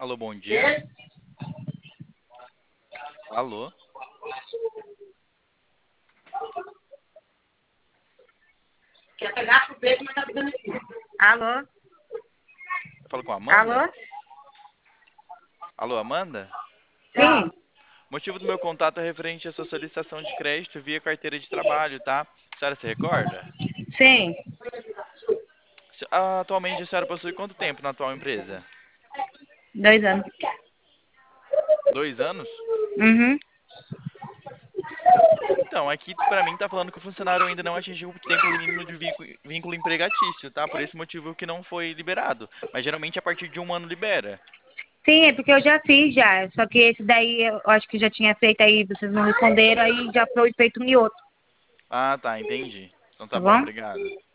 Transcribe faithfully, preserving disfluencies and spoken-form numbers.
Alô, bom dia. Alô? Quer pegar pro peito, mas tá ficando aqui. Alô? Eu falo com a Alô? Amanda? Alô, Amanda? Sim. O motivo do meu contato é referente à sua solicitação de crédito via carteira de trabalho, tá? A senhora se recorda? Sim. Se- ah, Atualmente a senhora possui quanto tempo na atual empresa? Dois anos. Dois anos? Uhum. Então, aqui pra mim tá falando que o funcionário ainda não atingiu o tempo mínimo de vínculo vínculo empregatício, tá? Por esse motivo que não foi liberado. Mas geralmente a partir de um ano libera. Sim, é porque eu já fiz já. Só que esse daí eu acho que já tinha feito aí, vocês não responderam, aí já foi feito em outro, Ah, tá, entendi. Então tá tá bom, bom? obrigado.